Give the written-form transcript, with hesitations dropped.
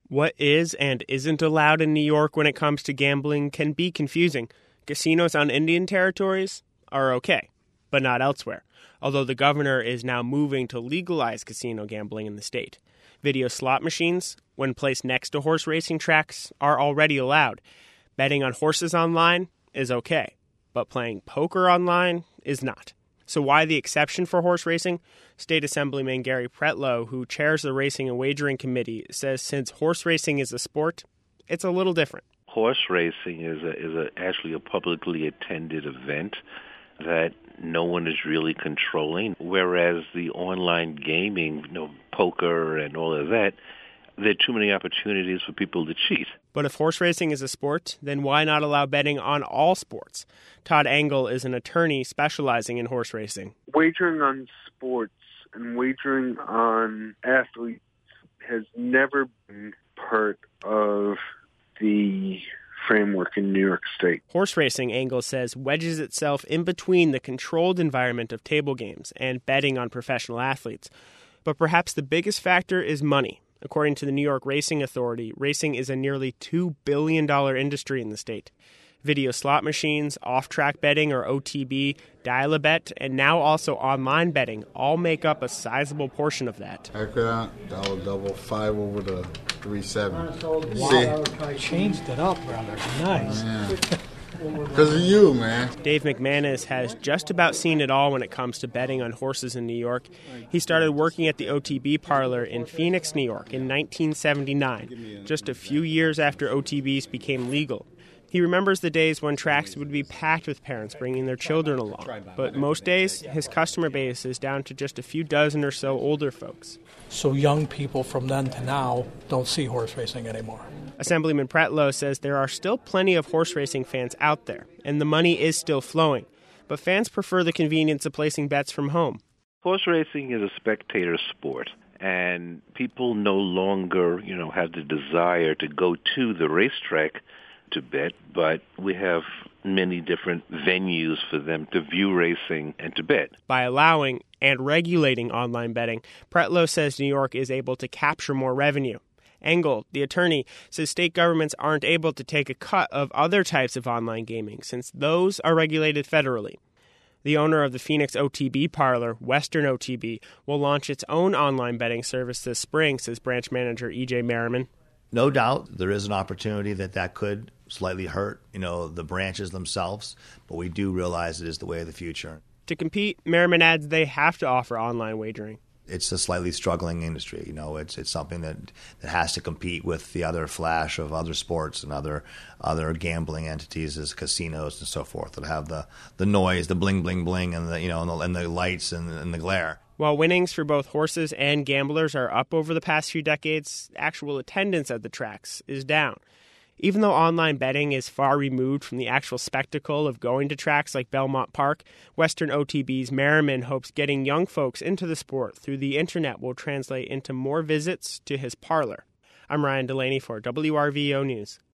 What is and isn't allowed in New York when it comes to gambling can be confusing. Casinos on Indian territories are okay, but not elsewhere, although the governor is now moving to legalize casino gambling in the state. Video slot machines, when placed next to horse racing tracks, are already allowed. Betting on horses online is okay, but playing poker online is not. So why the exception for horse racing? State Assemblyman Gary Pretlow, who chairs the Racing and Wagering Committee, says since horse racing is a sport, it's a little different. Horse racing is actually a publicly attended event that no one is really controlling, whereas the online gaming, poker and all of that, there are too many opportunities for people to cheat. But if horse racing is a sport, then why not allow betting on all sports? Todd Engel is an attorney specializing in horse racing. Wagering on sports and wagering on athletes has never been part of the framework in New York State. Horse racing, Engel says, wedges itself in between the controlled environment of table games and betting on professional athletes. But perhaps the biggest factor is money. According to the New York Racing Authority, racing is a nearly $2 billion industry in the state. Video slot machines, off-track betting or OTB, dial-a-bet, and now also online betting all make up a sizable portion of that. Double 5 over to 3-7. Wow, I changed it up, brother. Nice. Yeah. Because of you, man. Dave McManus has just about seen it all when it comes to betting on horses in New York. He started working at the OTB parlor in Phoenix, New York in 1979, just a few years after OTBs became legal. He remembers the days when tracks would be packed with parents bringing their children along. But most days, his customer base is down to just a few dozen or so older folks. So young people from then to now don't see horse racing anymore. Assemblyman Pretlow says there are still plenty of horse racing fans out there, and the money is still flowing. But fans prefer the convenience of placing bets from home. Horse racing is a spectator sport, and people no longer, have the desire to go to the racetrack to bet, but we have many different venues for them to view racing and to bet. By allowing and regulating online betting, Pretlow says New York is able to capture more revenue. Engel, the attorney, says state governments aren't able to take a cut of other types of online gaming since those are regulated federally. The owner of the Phoenix OTB parlor, Western OTB, will launch its own online betting service this spring, says branch manager E.J. Merriman. No doubt there is an opportunity that could slightly hurt, the branches themselves, but we do realize it is the way of the future. To compete, Merriman adds they have to offer online wagering. It's a slightly struggling industry. It's something that has to compete with the other flash of other sports and other gambling entities as casinos and so forth that have the noise, the bling bling bling, and the lights and the glare. While winnings for both horses and gamblers are up over the past few decades, actual attendance at the tracks is down. Even though online betting is far removed from the actual spectacle of going to tracks like Belmont Park, Western OTB's Merriman hopes getting young folks into the sport through the internet will translate into more visits to his parlor. I'm Ryan Delaney for WRVO News.